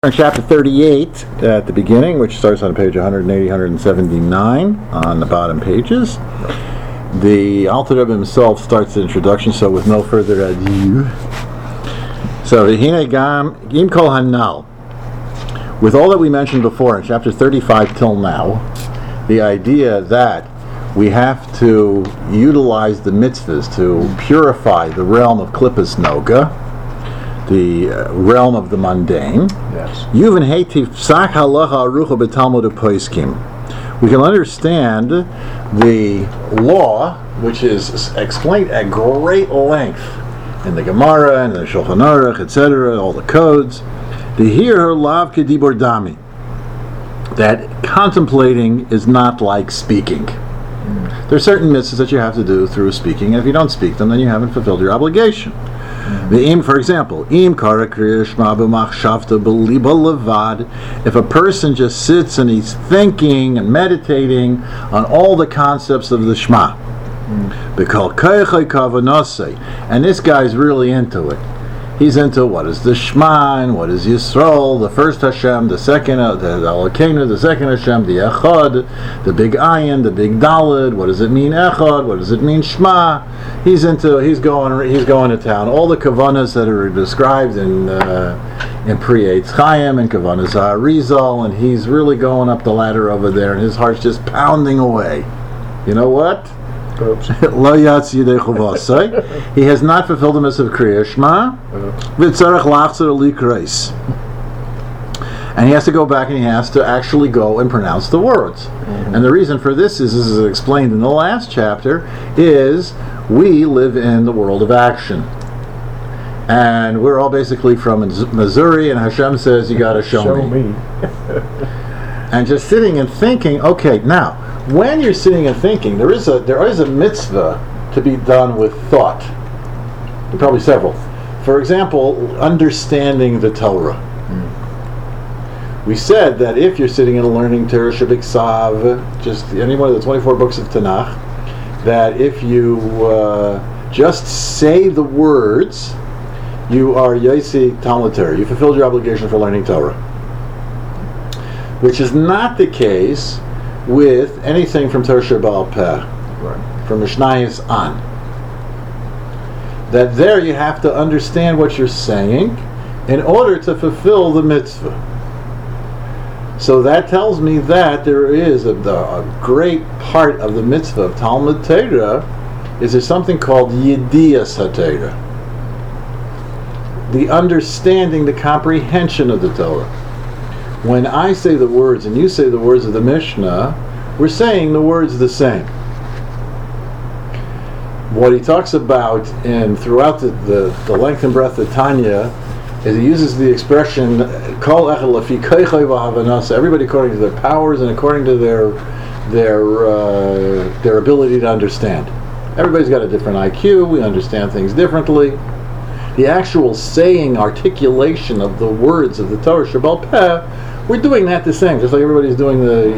In chapter 38 at the beginning, which starts on page 180, 179 on the bottom pages, the Alter Rebbe himself starts the introduction, so with no further ado. So, Hine Gam Yim Kol Hanal. With all that we mentioned before in chapter 35 till now, the idea that we have to utilize the mitzvahs to purify the realm of Klippas Noga, the realm of the mundane. Yes. Yuvan Heitiv Psak Halacha Arucha B'Talmud U'Poiskim. We can understand the law, which is explained at great length in the Gemara and the Shulchan Aruch, etc., all the codes. The Hir Lav Kedibor Dami. That contemplating is not like speaking. There are certain mitzvahs that you have to do through speaking, and if you don't speak them, then you haven't fulfilled your obligation. The im, for example, im kara kriya shma b'machshavta b'liba levad. If a person just sits and he's thinking and meditating on all the concepts of the Shema, b'kol kaychay kavanasei, and this guy's really into it. He's into what is the Shema and what is Yisrael, the first Hashem, the second, the Elokeinu, the second Hashem, the Echad, the big Ayin, the big Daled. What does it mean Echad? What does it mean Shema? He's going to town. All the Kavanas that are described in Pri Eitz Chaim and Kavanas Arizal, and he's really going up the ladder over there, and his heart's just pounding away. You know what? He has not fulfilled the mitzvah of Kriya Shema, and he has to go back and he has to actually go and pronounce the words. And the reason for this is explained in the last chapter, is we live in the world of action. And we're all basically from Missouri, and Hashem says, you got to show me. And just sitting and thinking, okay, now, when you're sitting and thinking, there is a mitzvah to be done with thought. Probably several. For example, understanding the Torah. We said that if you're sitting and learning Torah Shabbat, just any one of the 24 books of Tanakh, that if you just say the words, you are Yaisi Talmud Torah. You fulfilled your obligation for learning Torah. Which is not the case with anything from Torah Shebaal Peh, from Mishnayos on. That there you have to understand what you're saying in order to fulfill the mitzvah. So that tells me that there is a great part of the mitzvah of Talmud Torah is there something called Yediyas HaTorah. The understanding, the comprehension of the Torah. When I say the words and you say the words of the Mishnah, we're saying the words the same. What he talks about throughout the length and breadth of Tanya is he uses the expression Kol echad lefi kochai v'havanasa, everybody according to their powers and according to their ability to understand. Everybody's got a different IQ, we understand things differently. The actual saying, articulation of the words of the Torah Shebaal Peh, we're doing that the same, just like everybody's doing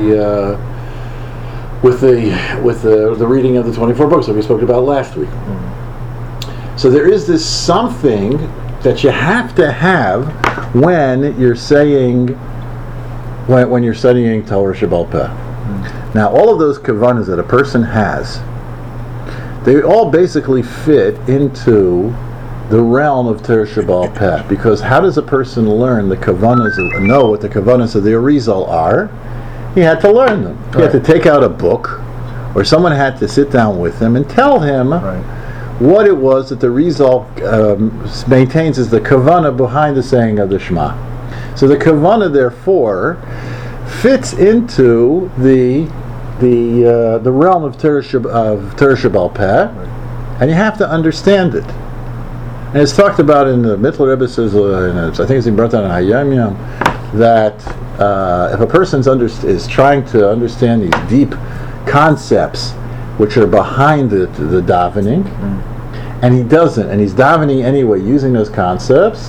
with the reading of the 24 books that we spoke about last week. So there is this something that you have to have when you're saying, when you're studying Torah Shebaal Peh. Now, all of those kavanas that a person has, they all basically fit into the realm of Torah Shebaal Peh, because how does a person learn the kavanas, know what the kavanas of the Arizal are? He had to learn them. He had to take out a book, or someone had to sit down with him and tell him what it was that the Arizal maintains as the kavana behind the saying of the Shema. So the kavana, therefore, fits into the realm of Torah Shebaal Peh, and you have to understand it. And it's talked about in the Mittler Rebbe says, I think it's in brought down in Hayam Yom, that if a person is trying to understand these deep concepts which are behind the davening, and he doesn't, and he's davening anyway using those concepts, so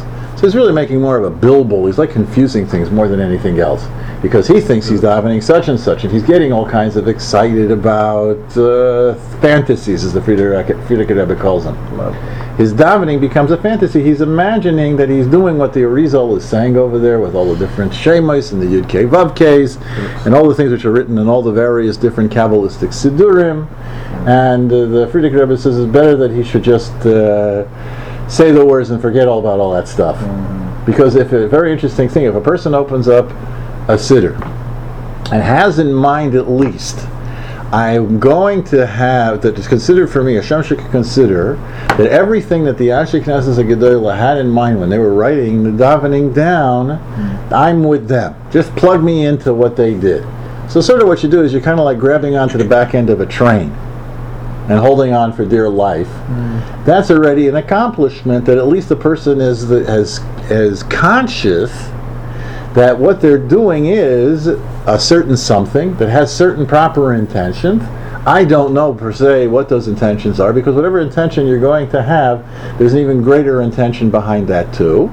he's really making more of a bilbul. He's like confusing things more than anything else, because he thinks he's davening such and such, and he's getting all kinds of excited about fantasies, as the Frierdiker Rebbe calls them. His davening becomes a fantasy. He's imagining that he's doing what the Arizal is saying over there, with all the different shemos and the Yud Kei Vav Keis, and all the things which are written in all the various different Kabbalistic Sidurim. And the Frierdiker Rebbe says it's better that he should just say the words and forget all about all that stuff. Because if a very interesting thing, if a person opens up a siddur and has in mind at least, I'm going to have, that is considered for me, Hashem should consider that everything that the Anshe Knesset HaGedolah had in mind when they were writing the davening down, I'm with them. Just plug me into what they did. So sort of what you do is you're kind of like grabbing onto the back end of a train and holding on for dear life. That's already an accomplishment, that at least the person is conscious that what they're doing is a certain something that has certain proper intentions. I don't know per se what those intentions are, because whatever intention you're going to have, there's an even greater intention behind that too.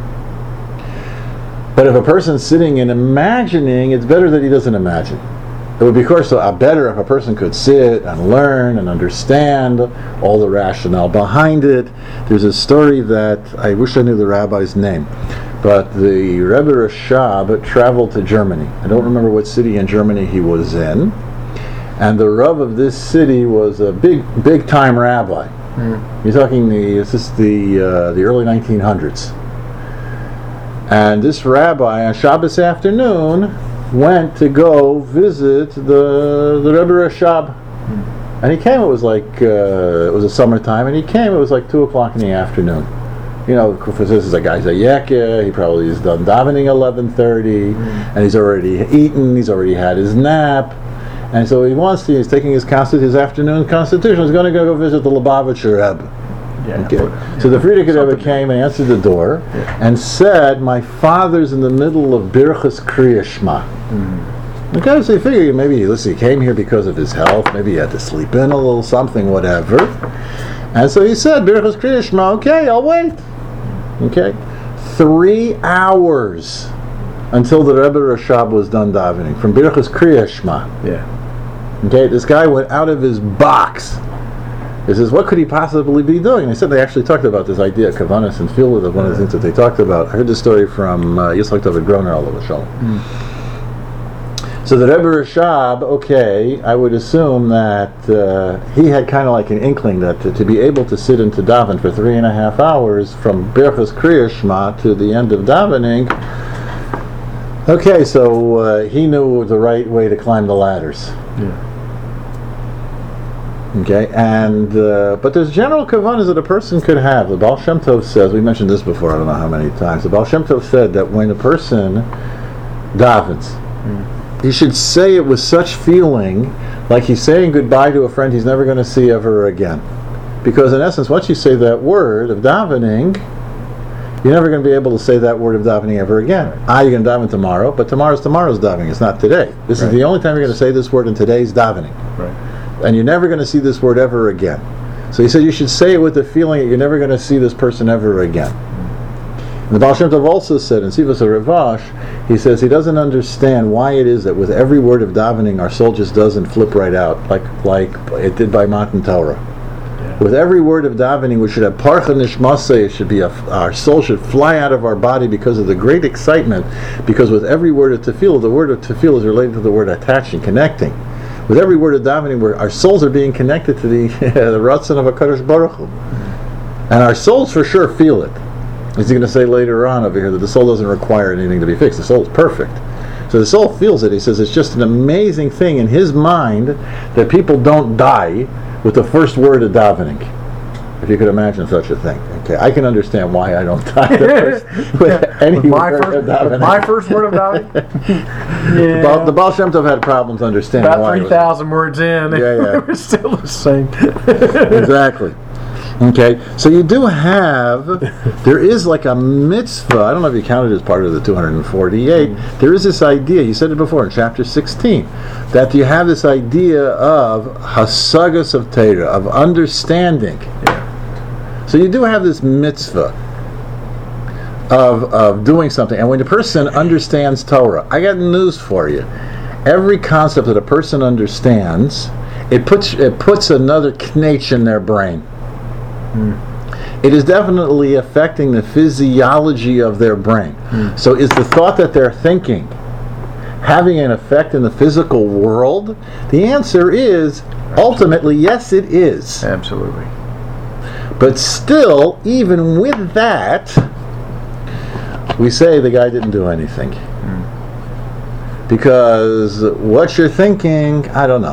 But if a person's sitting and imagining, it's better that he doesn't imagine. It would be, of course, better if a person could sit and learn and understand all the rationale behind it. There's a story that, I wish I knew the rabbi's name, but the Rebbe Rashab traveled to Germany. I don't remember what city in Germany he was in. And the Rav of this city was a big time rabbi. You're talking the early 1900s. And this rabbi on Shabbos afternoon went to go visit the Rebbe Rashab. And he came, it was like, it was a summertime, and he came, it was like 2 o'clock in the afternoon. You know, for this is a guy's a yekeh, he probably is done davening 11:30, and he's already eaten, he's already had his nap, and so he's taking his afternoon constitution, he's going to go visit the Lubavitcher Rebbe. Okay. So the Frierdiker Rebbe came and answered the door and said, my father's in the middle of Birchas Kriya Shema. Okay, so you figure maybe he came here because of his health, maybe he had to sleep in a little something, whatever. And so he said, Birchas Kriya Shema, okay, I'll wait. Okay, 3 hours until the Rebbe Rashab was done davening from Birchas Kriya Shema. Okay, this guy went out of his box. He says, what could he possibly be doing? They said they actually talked about this idea, Kavanas and Field, one of the things that they talked about. I heard this story from Yitzchak David Groner, Alav Shalom. So the Rebbe Rashab, okay, I would assume that he had kind of like an inkling that to be able to sit and to daven for 3.5 hours from Birchas Kriya Shema to the end of davening, okay, so he knew the right way to climb the ladders. Okay, and but there's general kavanas that a person could have. The Baal Shem Tov says, we mentioned this before, I don't know how many times. The Baal Shem Tov said that when a person davens, he should say it with such feeling, like he's saying goodbye to a friend he's never going to see ever again. Because in essence, once you say that word of davening, you're never going to be able to say that word of davening ever again. You're going to daven tomorrow, but tomorrow's davening. It's not today. This is the only time you're going to say this word in today's davening. And you're never going to see this word ever again. So he said you should say it with the feeling that you're never going to see this person ever again. And the Baal Shem Tov also said in Sivas HaRavash, he says he doesn't understand why it is that with every word of davening our soul just doesn't flip right out like it did by Matan Torah. With every word of davening we should have parcha nishmaseh, it should be our soul should fly out of our body because of the great excitement, because with every word of tefillah, the word of tefillah is related to the word attaching, connecting. With every word of davening, where our souls are being connected to the Ratzon of HaKadosh Baruch Hu. And our souls for sure feel it. He's going to say later on over here that the soul doesn't require anything to be fixed. The soul is perfect. So the soul feels it. He says it's just an amazing thing in his mind that people don't die with the first word of davening. If you could imagine such a thing. Okay, I can understand why I don't die with any word of davening. My first word of davening? The Baal Shem Tov had problems understanding about why. About 3,000 words in, it was still the same. Exactly. Okay, so you do have, there is like a mitzvah, I don't know if you count it as part of the 248, there is this idea, you said it before in chapter 16, that you have this idea of hasagas of Torah, of understanding. So you do have this mitzvah of doing something. And when a person understands Torah, I got news for you. Every concept that a person understands, it puts another knetch in their brain. It is definitely affecting the physiology of their brain. So is the thought that they're thinking having an effect in the physical world? The answer is ultimately yes, it is. Absolutely. But still, even with that, we say the guy didn't do anything. Because what you're thinking, I don't know.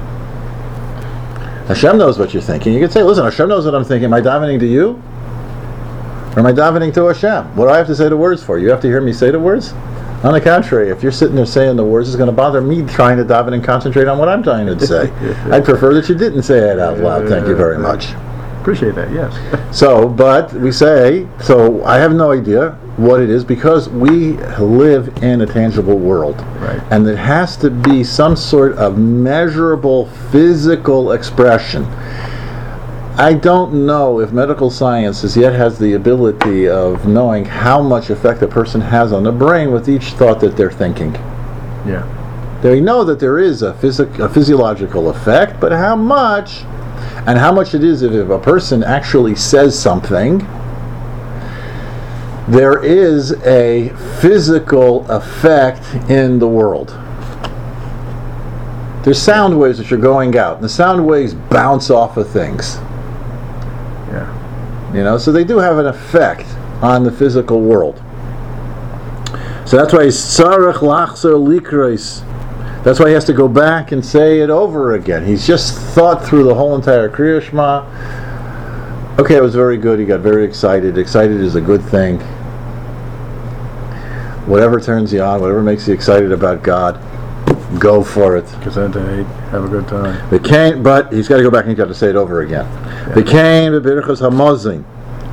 Hashem knows what you're thinking. You could say, listen, Hashem knows what I'm thinking. Am I davening to you? Or am I davening to Hashem? What do I have to say the words for? You have to hear me say the words? On the contrary, if you're sitting there saying the words, it's going to bother me trying to daven and concentrate on what I'm trying to say. I'd prefer that you didn't say it out loud. Thank you very much. Appreciate that, yes. So, but we say, so I have no idea what it is because we live in a tangible world. Right. And it has to be some sort of measurable physical expression. I don't know if medical science as yet has the ability of knowing how much effect a person has on the brain with each thought that they're thinking. Yeah. They know that there is a physiological effect, but how much? And how much it is if a person actually says something, there is a physical effect in the world. There's sound waves which are going out, and the sound waves bounce off of things. Yeah. You know, so they do have an effect on the physical world. So that's why Sarach Lachzer Likreis. That's why he has to go back and say it over again. He's just thought through the whole entire Kriya Shema. Okay, it was very good. He got very excited. Excited is a good thing. Whatever turns you on, whatever makes you excited about God, go for it. Gesundheit, have a good time. The Cain, but he's got to go back and he's got to say it over again. Yeah. The Cain b'birchos hamozin,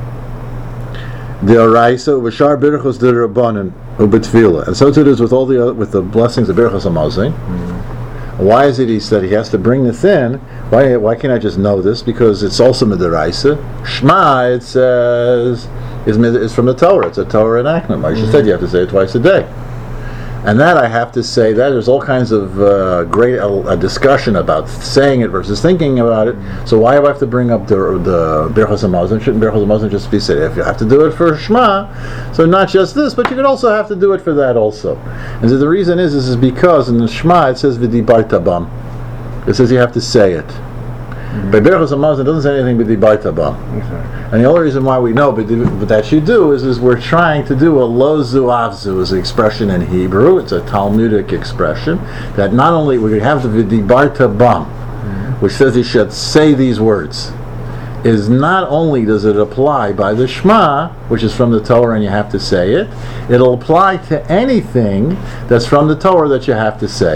the Oraisa v'shar birchos the Rabbanan ubetfila, and so too it is with all the blessings of birchos hamozin. Why is it he said he has to bring this in? Why can't I just know this? Because it's also midiraisa. Shema, it says, is from the Torah. It's a Torah enactment. Moshe said you have to say it twice a day. And that I have to say, that there's all kinds of great discussion about saying it versus thinking about it. So why do I have to bring up the Birchos HaMazon? Shouldn't Birchos HaMazon just be said, if you have to do it for Shema, so not just this, but you could also have to do it for that also. And so the reason is because in the Shema it says V'dibarta bam. It says you have to say it. By Birchos HaMazon it doesn't say anything V'dibarta bam. Exactly. And the only reason why we know but that you do is we're trying to do a lozu avzu is an expression in Hebrew. It's a Talmudic expression that not only we have the v'dibarta bam, which says you should say these words, is not only does it apply by the Shema, which is from the Torah and you have to say it, it'll apply to anything that's from the Torah that you have to say.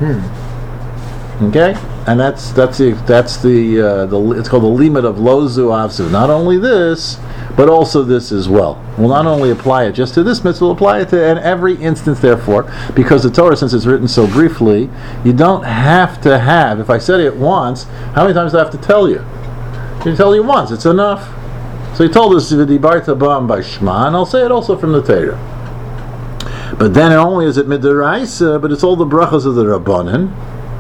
Okay, and that's the it's called the limit of lozu avzu. Not only this, but also this as well. We'll not only apply it just to this mitzvah, we'll apply it to in every instance. Therefore, because the Torah, since it's written so briefly, you don't have to have. If I said it once, how many times do I have to tell you? I can tell you once. It's enough. So he told us v'dibarta bam by Shema, and I'll say it also from the Torah. But then not only is it midiraisa, but it's all the brachas of the Rabbanan.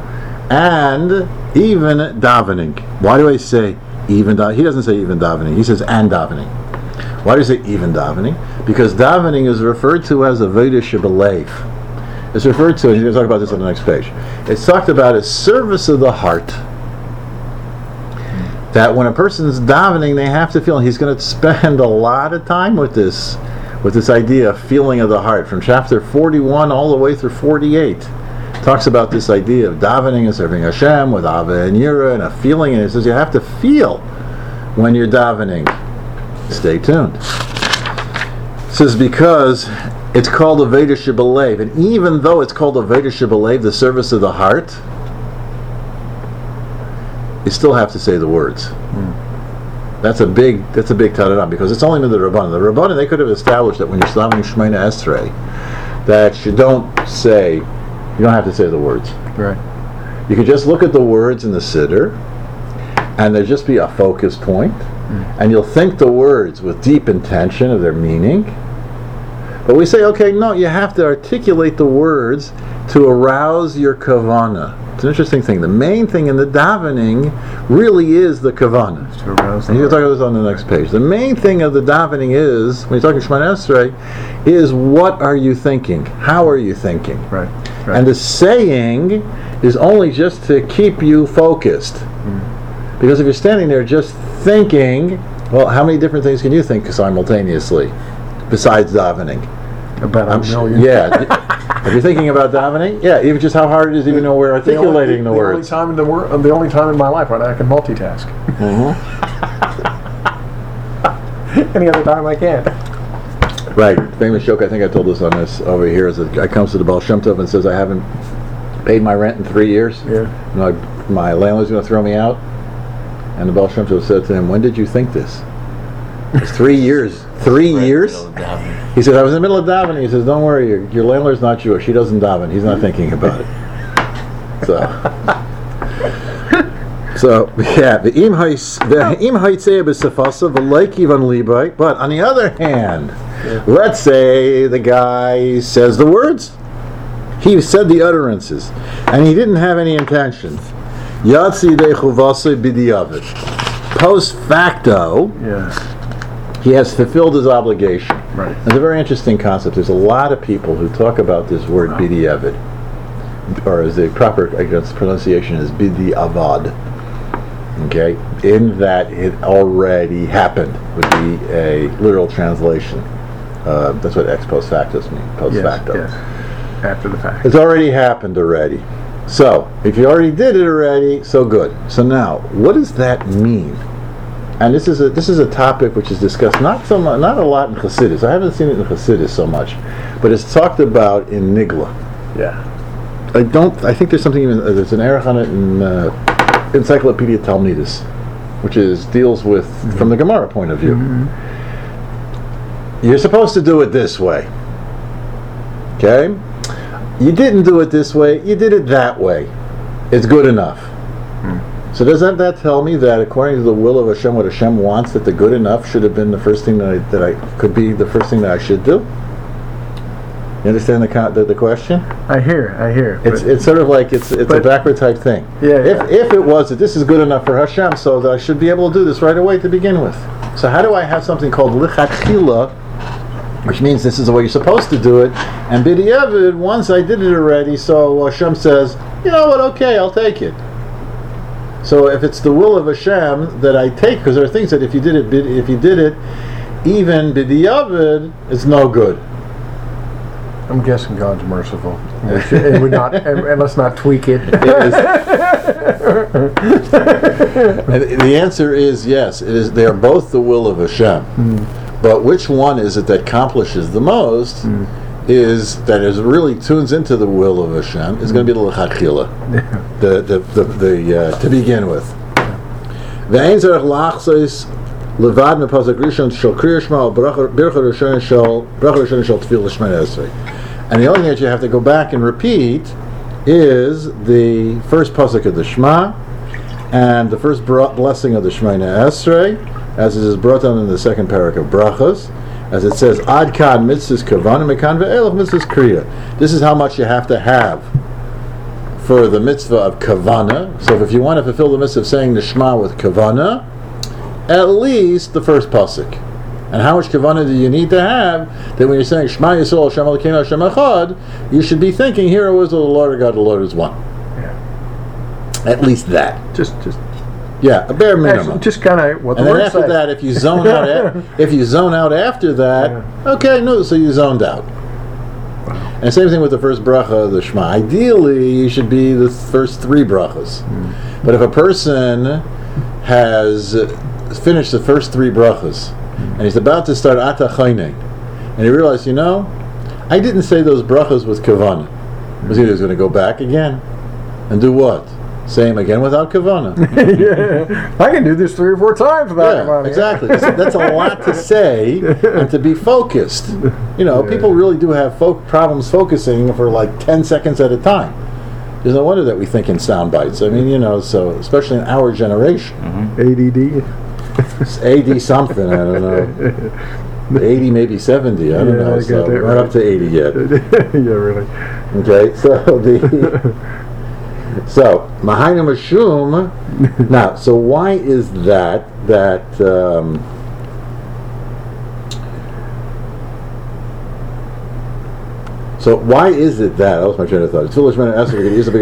And even davening. Why do I say even davening? He doesn't say even davening. He says and davening. Why do you say even davening? Because davening is referred to as a Veda Shebelev. It's referred to, and he's going to talk about this on the next page. It's talked about as service of the heart. That when a person's davening, they have to feel. He's going to spend a lot of time with this idea of feeling of the heart from chapter 41 all the way through 48. Talks about this idea of davening and serving Hashem with Ava and Yira and a feeling, and it says you have to feel when you're davening. Stay tuned. It says because it's called a Veda Shebelev, and even though it's called a Veda Shebelev, the service of the heart, you still have to say the words. That's a big tararam, because it's only with the Rabbanan. The Rabbanan, they could have established that when you're davening Shemona Esrei, that you don't have to say the words. Right. You could just look at the words in the Siddur, and there just be a focus point, and you'll think the words with deep intention of their meaning, But we say, okay, no, you have to articulate the words to arouse your kavana. It's an interesting thing. The main thing in the davening really is the kavana. To arouse the And you'll heart. talk about this on the next page. The main thing of the davening is, when you're talking Shemona Esrei, is what are you thinking? How are you thinking? Right. And the saying is only just to keep you focused. Because if you're standing there just thinking, well, how many different things can you think simultaneously besides davening? About a million. Yeah. If you're thinking about davening, yeah, even just how hard it is even though we're articulating the words. The only time in my life when I can multitask. Any other time I can't. Right. Famous joke, I think I told this on this over here, is a guy comes to the Baal Shem Tov and says, I haven't paid my rent in 3 years. Yeah. My landlord's going to throw me out. And the Baal Shem Tov said to him, when did you think this? It's 3 years. 3 years? He said, I was in the middle of davening. He says, don't worry, your landlord's not Jewish. He doesn't daven. He's not thinking about it. So yeah, but on the other hand, let's say the guy says the words. He said the utterances, and he didn't have any intentions. Post facto, Yeah. he has fulfilled his obligation. Right. It's a very interesting concept. There's a lot of people who talk about this word b'diavad, or as the proper, I guess, pronunciation is b'diavad. Okay, in that it already happened would be a literal translation. That's what ex post facto means. Post facto. Yes. After the fact. It's already happened already. So if you already did it already, so good. So now, what does that mean? And this is a topic which is discussed not a lot in Chassidus. I haven't seen it in Chassidus so much, but it's talked about in Nigla. Yeah. I think there's something even there's an erech on it in Encyclopedia Talmudis, which deals with from the Gemara point of view. You're supposed to do it this way. Okay? You didn't do it this way. You did it that way. It's good enough. So doesn't that tell me that according to the will of Hashem, what Hashem wants, that the good enough should have been the first thing that I could be the first thing that I should do? You understand the question? I hear. It's sort of like it's a backward type thing. Yeah. If it was that this is good enough for Hashem, so that I should be able to do this right away to begin with. So how do I have something called lichatchila, which means this is the way you're supposed to do it, and b'diavad, once I did it already, so Hashem says, you know what? Okay, I'll take it. So if it's the will of Hashem that I take, because there are things that if you did it, even b'diavad, it's no good. I'm guessing God's merciful. And let's not tweak it. And the answer is yes. It is. They are both the will of Hashem. But which one is it that accomplishes the most? Is really tunes into the will of Hashem? Is going to be the lechatchila, to begin with. Ve'ein zerach lachzos levad mepasuk rishon shel kriya shema bracha rishon shel tefillah Shemona Esrei. And the only thing that you have to go back and repeat is the first pasuk of the Shema and the first blessing of the Shemona Esrei, as it is brought down in the second parak of Brachos, as it says, Ad kan mitzvahs kavana mekan ve'elach mitzvahs kriya. This is how much you have to have for the mitzvah of kavana. So if you want to fulfill the mitzvah of saying the Shema with kavana, at least the first pasuk. And how much kavana do you need to have that when you're saying Shema Yisrael Hashem Elokeinu Hashem Echad, you should be thinking, here is the Lord of God, the Lord is one. Yeah. At least that. Just yeah, a bare minimum. actually, just kind of what the And then word after says. that, if you zone out, after that, okay, no, so you zoned out. And same thing with the first bracha of the Shema. Ideally, you should be the first three brachas. But if a person has finished the first three brachas and he's about to start Ata Chayne, and he realized, I didn't say those brachas with kavana. Was he was going to go back again and do what? Say them again without kavana. Yeah. I can do this 3 or 4 times without kavana. Exactly. That's a lot to say and to be focused. People really do have problems focusing for like 10 seconds at a time. There's no wonder that we think in sound bites. I mean, so especially in our generation. ADD. It's AD something, I don't know. 80, maybe 70. I don't know. I So got that not up to 80 yet. Yeah, really. Okay, so Mahainu Mashum. Now, so why is that? So why is it that? That was my train of thought. It's foolish men ask if we could use a big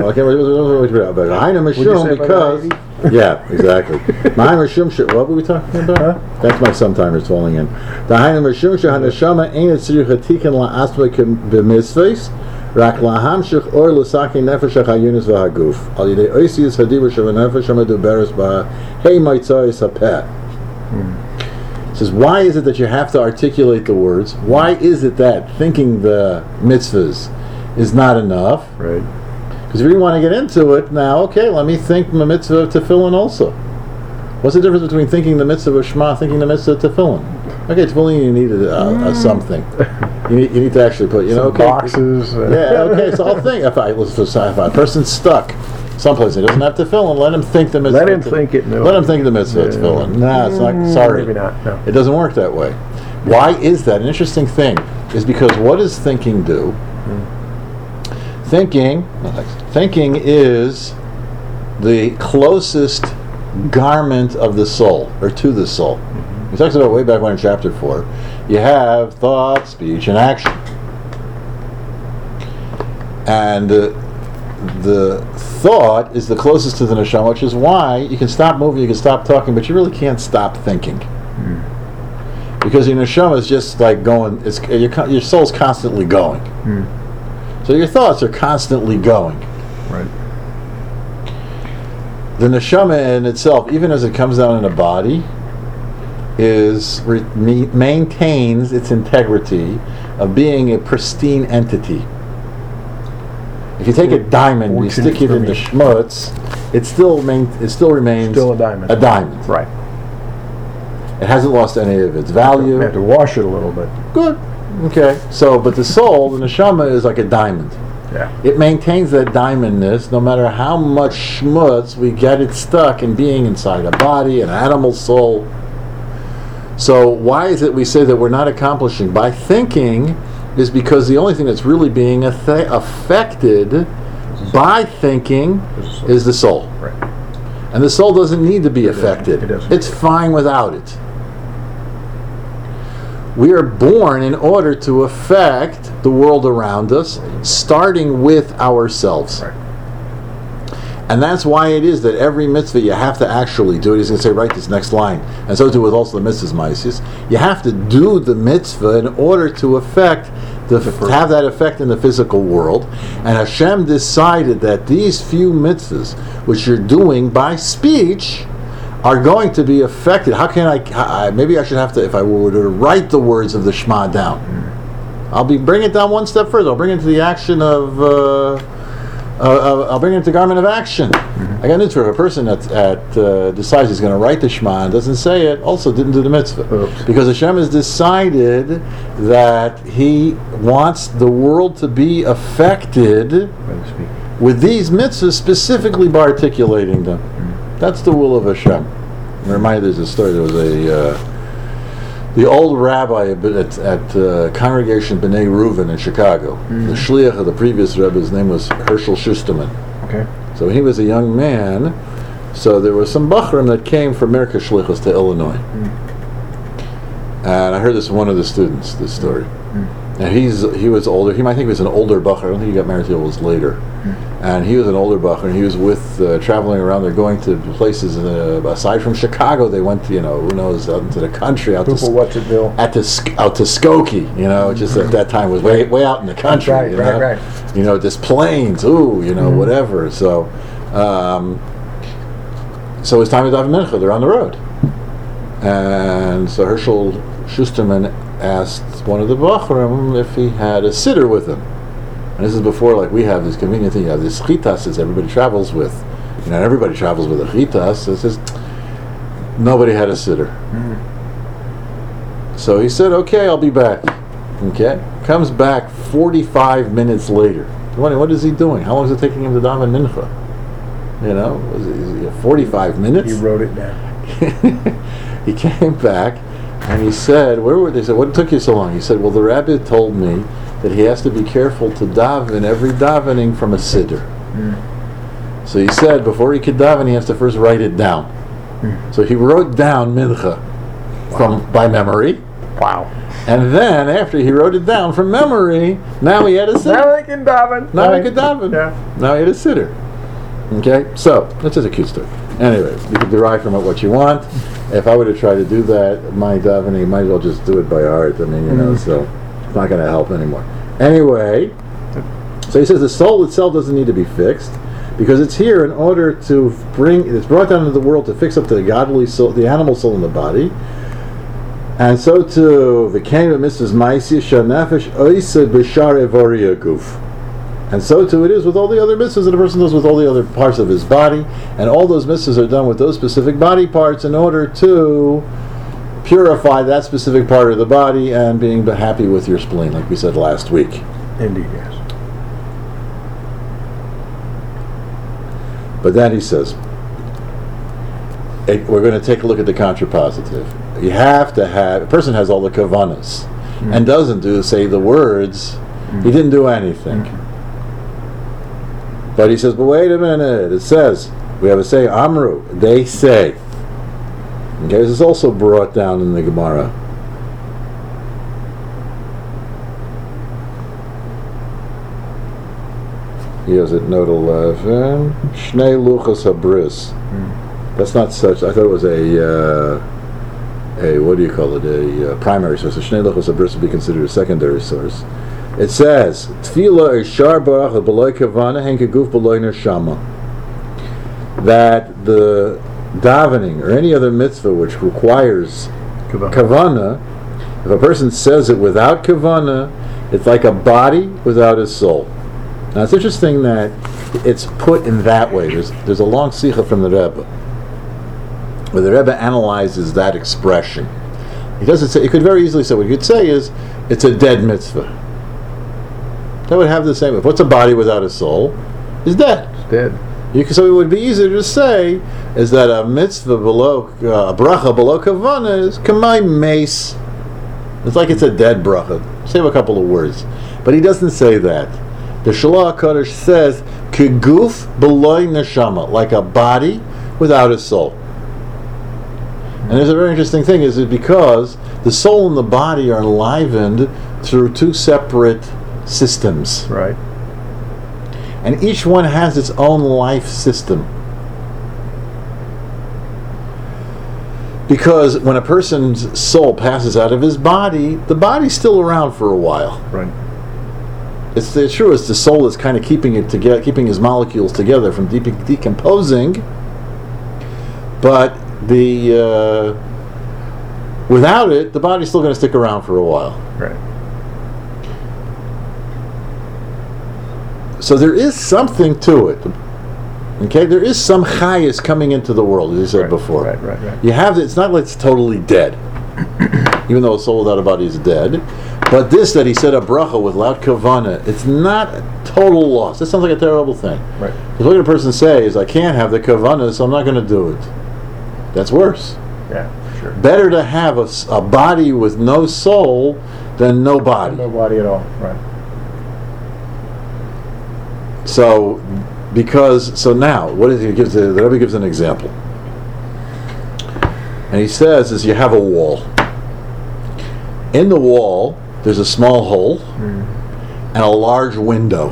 because yeah, exactly. What were we talking about? Huh? That's my sometimes falling in. The Hainu Mashum Hanashama ain't it Sirich Hatikan La Asma B'Mitzvahs Rak Lahamshich Or Lasaki Nefesh HaYunis VaHaguf Al Yidei Oisius Hadiva Shel Nefesh HaMeduberes Ba Hey Maitzais HaPeh. Says, why is it that you have to articulate the words? Why is it that thinking the mitzvahs is not enough? Right. Because if you want to get into it now, okay, let me think the mitzvah of tefillin also. What's the difference between thinking the mitzvah of Shema, thinking the mitzvah of tefillin? Okay, tefillin you need a something. You need to actually put, Some okay, boxes. yeah, okay. So I'll think if a person's stuck someplace he doesn't have tefillin, let him think the mitzvah. Let him think it. No. Let him think the mitzvah of tefillin. Nah, it's not. Sorry, Maybe not. No. it doesn't work that way. Why is that? An interesting thing is because what does thinking do? Thinking is the closest garment of the soul, or to the soul. We talked about way back when in chapter 4. You have thought, speech, and action. And the thought is the closest to the neshama, which is why you can stop moving, you can stop talking, but you really can't stop thinking. Because your neshama is just like going, your soul's constantly going. So your thoughts are constantly going. Right. The neshama in itself, even as it comes down in a body, maintains its integrity of being a pristine entity. If you take a diamond and you stick it in the schmutz, it still remains Still a diamond. A diamond. Right. It hasn't lost any of its value. You have to wash it a little bit. Good. Okay. So, but the soul, the neshama, is like a diamond. Yeah. It maintains that diamondness no matter how much schmutz we get it stuck in being inside a body, an animal soul. So why is it we say that we're not accomplishing? By thinking is because the only thing that's really being affected by thinking is the soul. Right. And the soul doesn't need to be affected. It doesn't. It's fine without it. We are born in order to affect the world around us, starting with ourselves. Right. And that's why it is that every mitzvah you have to actually do it. He's going to say, write this next line. And so too with also the mitzvahs maisis. You have to do the mitzvah in order to have that effect in the physical world. And Hashem decided that these few mitzvahs, which you're doing by speech, are going to be affected. How can maybe I should have to, if I were to write the words of the Shema down. I'll bring it down one step further. I'll bring it to the action of... I'll bring it to garment of action. I got into it. If a person that decides he's going to write the Shema and doesn't say it, also didn't do the mitzvah. Oops. Because Hashem has decided that He wants the world to be affected with these mitzvahs, specifically by articulating them. That's the will of Hashem. I'm reminded there's a story. There was the old rabbi at Congregation B'nai Reuven in Chicago. The shliach of the previous rebbe, his name was Herschel Schusterman. Okay. So he was a young man. So there was some bachrim that came from Merkah Shlichus to Illinois. And I heard this from one of the students, this story. And he was older. I think he was an older bachar. I don't think he got married until it was later. And he was an older bachar, and he was traveling around. They're going to places aside from Chicago. They went to, who knows, out into the country, out to Skokie, just at that time was way out in the country. Right. This plains, whatever. So it's time to daven mincha. They're on the road, and so Herschel Schusterman asked one of the bachrim if he had a sitter with him. And this is before, we have this convenient thing. You have this chitas that everybody travels with. And everybody travels with a chitas. So it says, nobody had a sitter. So he said, okay, I'll be back. Okay? Comes back 45 minutes later. What is he doing? How long is it taking him to daven mincha? 45 minutes? He wrote it down. He came back, And he said, where were they? Said, what took you so long? He said, well, the rabbi told me that he has to be careful to daven every davening from a siddur. So he said, before he could daven, he has to first write it down. So he wrote down mincha by memory. Wow. And then, after he wrote it down from memory, now he had a siddur. Now he can daven. Now he could daven. Yeah. Now he had a siddur. Okay? So, that's just a cute story. Anyway, you can derive from it what you want. If I were to try to do that, my davening, might as well just do it by heart. I mean, so it's not going to help anymore. Anyway, so he says the soul itself doesn't need to be fixed because it's here in order to it's brought down into the world to fix up the godly soul, the animal soul in the body. And so too, v'kein v'mitzvahs ma'aseh shenefesh oiseh b'shar ivorei haguf. And so too it is with all the other mitzvahs that a person does with all the other parts of his body, and all those mitzvahs are done with those specific body parts in order to purify that specific part of the body and being happy with your spleen, like we said last week. Indeed, yes. But then he says, we're going to take a look at the contrapositive. You have to have, a person has all the kavanas and doesn't say the words, he didn't do anything. But he says, but wait a minute, it says, we have a say, Amru, they say. Okay, this is also brought down in the Gemara. He has it, note 11, Shnei Luchas Habris. That's not such, I thought it was a what do you call it, a primary source. So Shnei Luchas Habris would be considered a secondary source. It says, Tefillah ishar barach b'loy kavana hen keguf b'loy neshama. That the davening or any other mitzvah which requires kavana, if a person says it without kavana, it's like a body without a soul. Now it's interesting that it's put in that way. There's a long sikha from the Rebbe, where the Rebbe analyzes that expression. He doesn't say, he could very easily say, what he could say is, it's a dead mitzvah. That would have the same. If what's a body without a soul is dead. It's dead. So it would be easier to say is that a mitzvah below a bracha below kavana is kamay mace. It's like it's a dead bracha. Save a couple of words, but he doesn't say that. The Shalach Kodesh says keguf beloy neshama, like a body without a soul. And there's a very interesting thing is because the soul and the body are enlivened through two separate systems. Right. And each one has its own life system. Because when a person's soul passes out of his body, the body's still around for a while. Right. It's true, it's the soul that's kind of keeping it together, keeping his molecules together from decomposing. But without it, the body's still going to stick around for a while. Right. So there is something to it. Okay, there is some chayas coming into the world, as you said before. Right. You have it's not like it's totally dead, even though a soul without a body is dead. But this that he said a bracha without kavana, it's not a total loss. That sounds like a terrible thing. Right. Because what can a person say is, I can't have the kavana, so I'm not going to do it. That's worse. Yeah, sure. Better to have a body with no soul than no body. No body at all. Right. So now, what is he gives? The Rebbe gives an example, and he says, "Is you have a wall. In the wall, there's a small hole and a large window.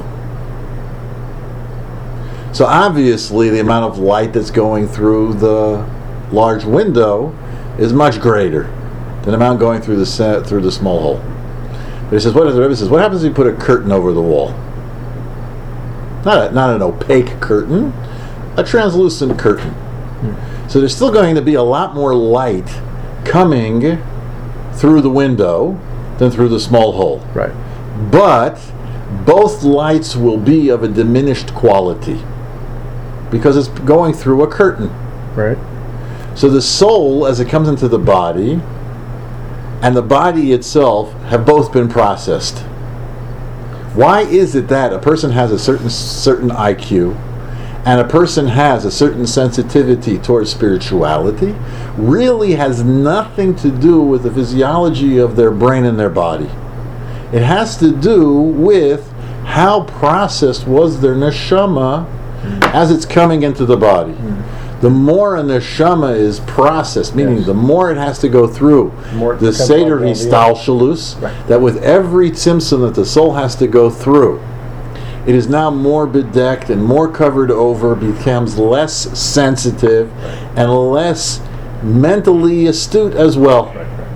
So obviously, the amount of light that's going through the large window is much greater than the amount going through the small hole. But he says, the Rebbe says, what happens if you put a curtain over the wall? Not an opaque curtain, a translucent curtain. So there's still going to be a lot more light coming through the window than through the small hole. Right. But both lights will be of a diminished quality because it's going through a curtain. Right. So the soul, as it comes into the body, and the body itself have both been processed. Why is it that a person has a certain IQ, and a person has a certain sensitivity towards spirituality, really has nothing to do with the physiology of their brain and their body. It has to do with how processed was their neshama as it's coming into the body. The more a neshama is processed, meaning the more it has to go through the Seder Histalshalus, that with every tzimtzum that the soul has to go through, it is now more bedecked and more covered over, becomes less sensitive and less mentally astute as well.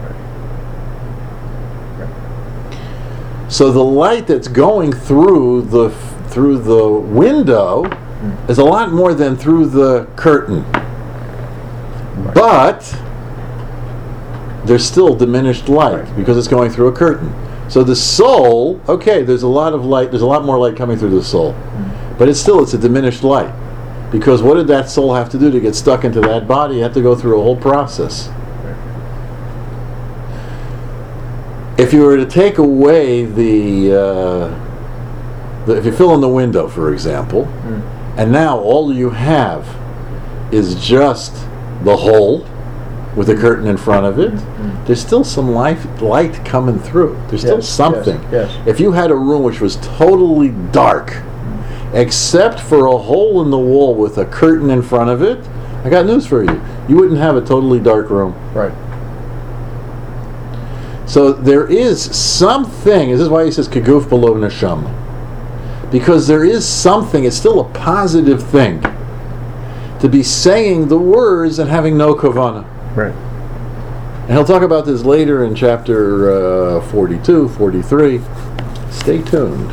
So the light that's going through the window is a lot more than through the curtain. But there's still diminished light because it's going through a curtain. So the soul, okay, there's a lot of light, there's a lot more light coming through the soul. But it's a diminished light. Because what did that soul have to do to get stuck into that body? It had to go through a whole process. If you were to take away if you fill in the window, for example, and now all you have is just the hole with a curtain in front of it, there's still some light coming through. There's still something. Yes. If you had a room which was totally dark, except for a hole in the wall with a curtain in front of it, I got news for you. You wouldn't have a totally dark room. Right. So there is something, this is why he says keguf below neshama. Because there is something, it's still a positive thing to be saying the words and having no kavanah. Right. And he'll talk about this later in chapter 42, 43. Stay tuned.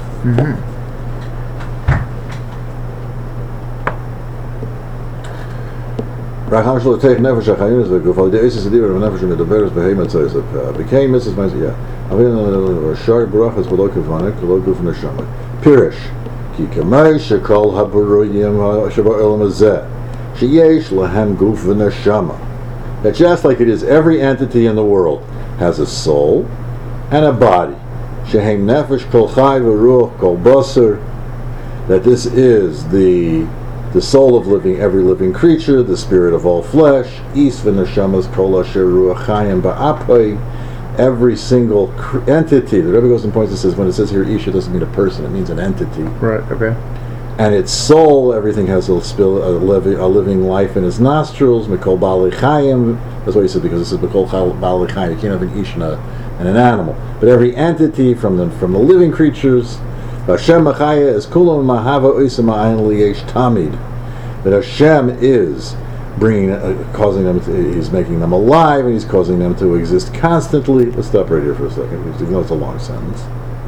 Racham shlo teich nefesh hachayinus v'guf al de'esis adiver v'nefesh medaberes v'heimat tzayis became Mrs. Ma'aseh avin shar brachas v'lo kavanek v'lo guf neshama pirish ki kamei shekol haburoyim sheba'olam hazeh sheyesh lahem guf v'neshama, that just like it is every entity in the world has a soul and a body, shehem nefesh kol chai v'ruach kol basar, that this is the soul of every living creature, the spirit of all flesh, is v'neshamas kol asher ruach chayim ba'apoi, every single entity. The Rebbe goes and points and says, when it says here Isha, it doesn't mean a person, it means an entity. Right, okay. And its soul, everything has a living life in its nostrils, mikol ba'alei chayim, that's what he said, because it says mikol ba'alei chayim, you can't have an Isha and an animal. But every entity from the living creatures, Hashem Machaya is kulam mahava oisam ma'ayin liyesh tamid. That Hashem is causing them, he's making them alive, and he's causing them to exist constantly. Let's stop right here for a second, because you know it's a long sentence.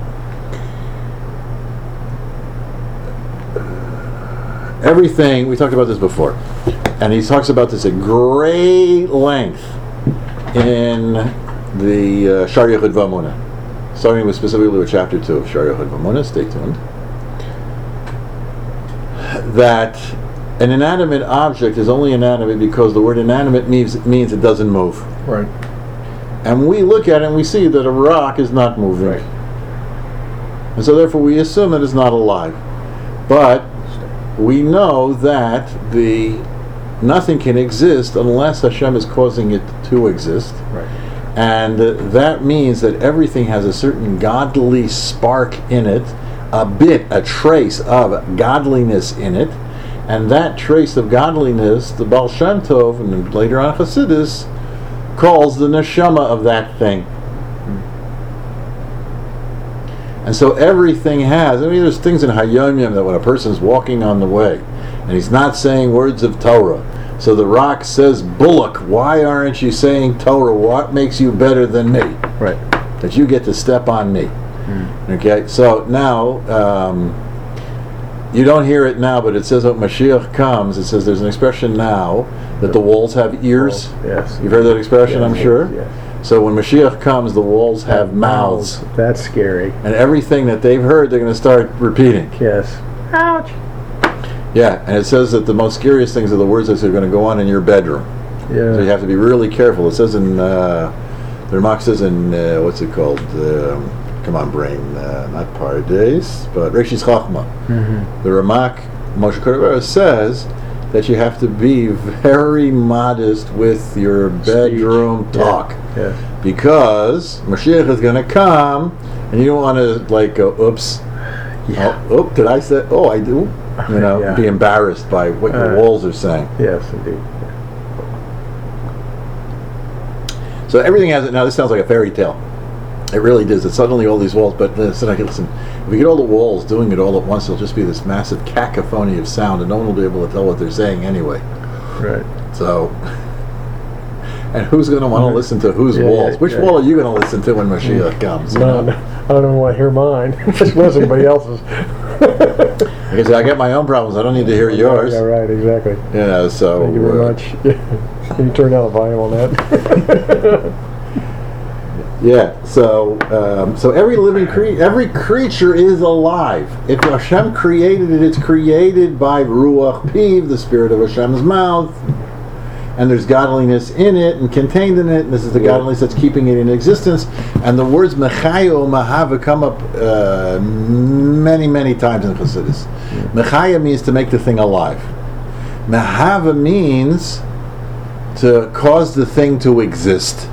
Everything, we talked about this before, and he talks about this at great length in the Shar Yechud V'Amunah. Starting specifically with chapter 2 of Shar Yechud V'Amunah, stay tuned, that an inanimate object is only inanimate because the word inanimate means it doesn't move. Right. And we look at it and we see that a rock is not moving. Right. And so therefore we assume that it's not alive. But we know that nothing can exist unless Hashem is causing it to exist. Right. And that means that everything has a certain godly spark in it, a trace of godliness in it, and that trace of godliness, the Baal Shem Tov, and later on Chassidus, calls the neshama of that thing. And so everything has, there's things in Hayom Yom that when a person's walking on the way, and he's not saying words of Torah, so the rock says, Bullock, why aren't you saying Torah? What makes you better than me? Right. That you get to step on me. Okay, so now, you don't hear it now, but it says when Mashiach comes, it says there's an expression now that the walls have ears. Yes. You've heard that expression, Yes, I'm sure? Yes. So when Mashiach comes, the walls have mouths. That's scary. And everything that they've heard, they're going to start repeating. Yes. Ouch. Yeah, and it says that the most scariest things are the words that are going to go on in your bedroom. Yeah. So you have to be really careful. It says in, the Ramak says in, what's it called? Come on, brain. Not Pardes, but Reshis Chachma. Mm-hmm. The Ramak Moshe Cordovero says that you have to be very modest with your bedroom talk. Yes. Because Mashiach is going to come, and you don't want to like go, oops. Yeah. Oh, did I say? Oh, I do. You know, Yeah. be embarrassed by what your walls are saying. Yes, indeed. So everything has it. Now this sounds like a fairy tale. It really does. It's suddenly all these walls, but then I can listen. If we get all the walls doing it all at once, it'll just be this massive cacophony of sound, and no one will be able to tell what they're saying anyway. Right. So, and who's going to want to listen to whose walls? Which wall are you going to listen to when Mashiach comes? None. I don't even want to hear mine. Just listen to anybody else's. Because I get my own problems. I don't need to hear yours. Yeah, right. Exactly. Yeah. So. Thank you very much. Can you turn down the volume on that? Yeah, so every living every creature is alive. If Hashem created it, it's created by Ruach Piv, the spirit of Hashem's mouth, and there's godliness in it and contained in it. And this is the godliness that's keeping it in existence. And the words Mechayo Mahava come up many, many times in Chassidus. Mechaya means to make the thing alive. Mahava means to cause the thing to exist.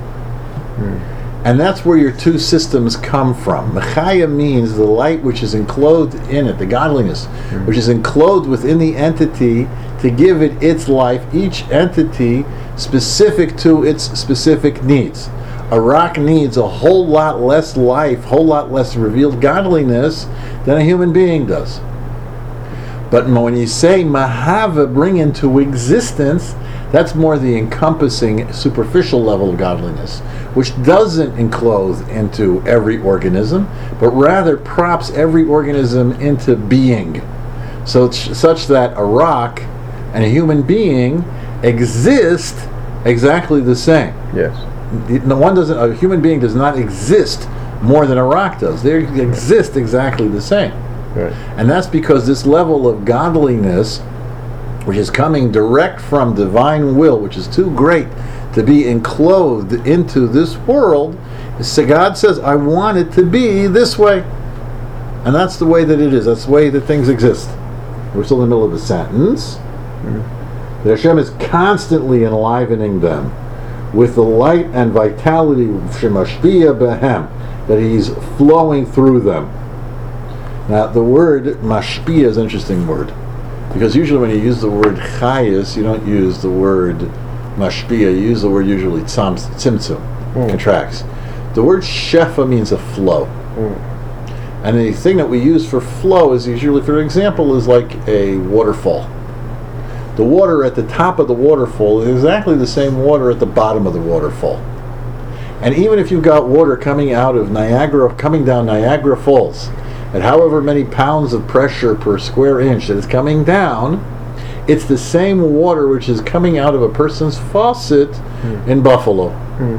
And that's where your two systems come from. Mechaya means the light which is enclosed in it, the godliness, which is enclosed within the entity to give it its life, each entity specific to its specific needs. A rock needs a whole lot less life, whole lot less revealed godliness than a human being does. But when you say Mahava, bring into existence, that's more the encompassing superficial level of godliness, which doesn't enclose into every organism, but rather props every organism into being, so such that a rock and a human being exist exactly the same. Yes. A human being does not exist more than a rock does. They exist exactly the same. Right. And that's because this level of godliness, which is coming direct from divine will, which is too great to be enclosed into this world, so God says, I want it to be this way. And that's the way that it is. That's the way that things exist. We're still in the middle of a sentence. That Hashem is constantly enlivening them with the light and vitality shemashpia behem, that He's flowing through them. Now, the word mashpia is an interesting word, because usually when you use the word chayis, you don't use the word mashpia. You use the word usually tzimtzum, contracts. The word shefa means a flow. And the thing that we use for flow is usually, for example, is like a waterfall. The water at the top of the waterfall is exactly the same water at the bottom of the waterfall. And even if you've got water coming out of Niagara, coming down Niagara Falls, at however many pounds of pressure per square inch that is coming down, it's the same water which is coming out of a person's faucet in Buffalo.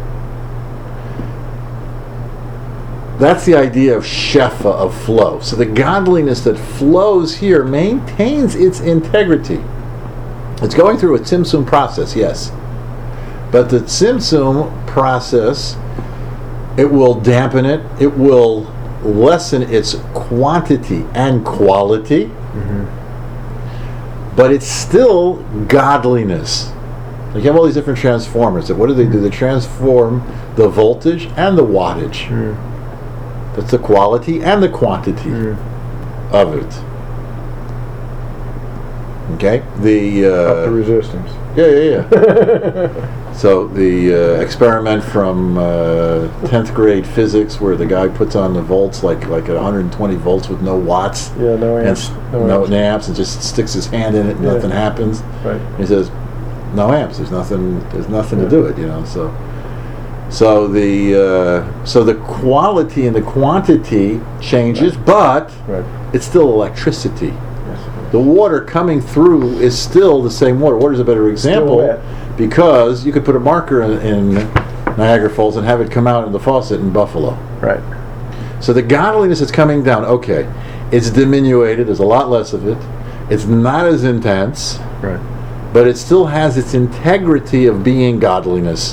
That's the idea of shefa, of flow. So the godliness that flows here maintains its integrity. It's going through a tzimtzum process, yes. But the tzimtzum process, it will dampen it, it will lessen its quantity and quality, but it's still godliness. Like you have all these different transformers. What do? They transform the voltage and the wattage. That's the quality and the quantity of it. Okay? Up the resistance. Yeah. So the experiment from 10th grade physics, where the guy puts on the volts like at 120 volts with no watts, No amps, no amps, and just sticks his hand in it, and nothing happens. Right. And he says, "No amps. There's nothing to do it." So the quality and the quantity changes, but it's still electricity. Yes. The water coming through is still the same water. Water's a better example, because you could put a marker in Niagara Falls and have it come out in the faucet in Buffalo. Right. So the godliness is coming down. Okay, it's diminuted. There's a lot less of it. It's not as intense. Right. But it still has its integrity of being godliness.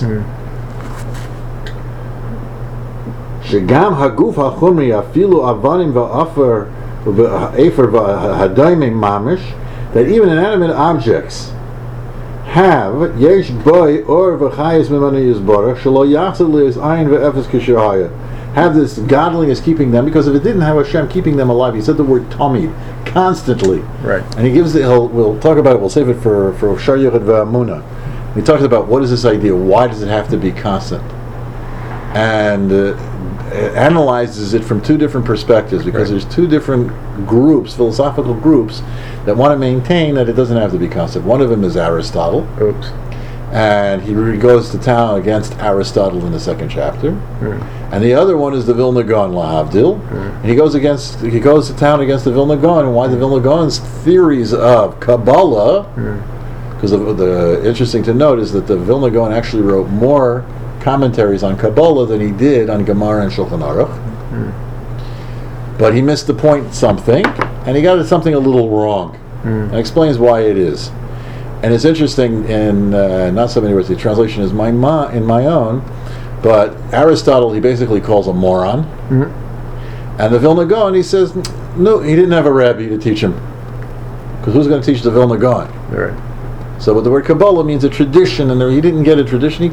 שגם הגוף החומרי אפילו אבנים ואפר והדיימים ממש that even inanimate objects have yesh boy or v'chayis mimani yizborach shelo yachzid li'ez ayin ve'efes k'shehaya, have this godliness keeping them, because if it didn't have Hashem keeping them alive, he said the word tamid, constantly. Right. And he gives we'll talk about it, we'll save it for Shar Yochid V'Amuna. He talks about what is this idea, why does it have to be constant? And analyzes it from two different perspectives, because there's two different groups, philosophical groups, that want to maintain that it doesn't have to be constant. One of them is Aristotle. Oops. And he goes to town against Aristotle in the second chapter. And the other one is the Vilna Gaon, Lahavdil. And he goes to town against the Vilna Gaon. And why the Vilna Gaon's theories of Kabbalah, because the interesting to note is that the Vilna Gaon actually wrote more commentaries on Kabbalah than he did on Gemara and Shulchan Aruch. But he missed the point something, and he got it something a little wrong. And explains why it is. And it's interesting, in not so many words, the translation is in my own, but Aristotle he basically calls a moron. And the Vilna Gaon, he says, no, he didn't have a rabbi to teach him. Because who's going to teach the Vilna Gaon? Right. So but the word Kabbalah means a tradition, and he didn't get a tradition, he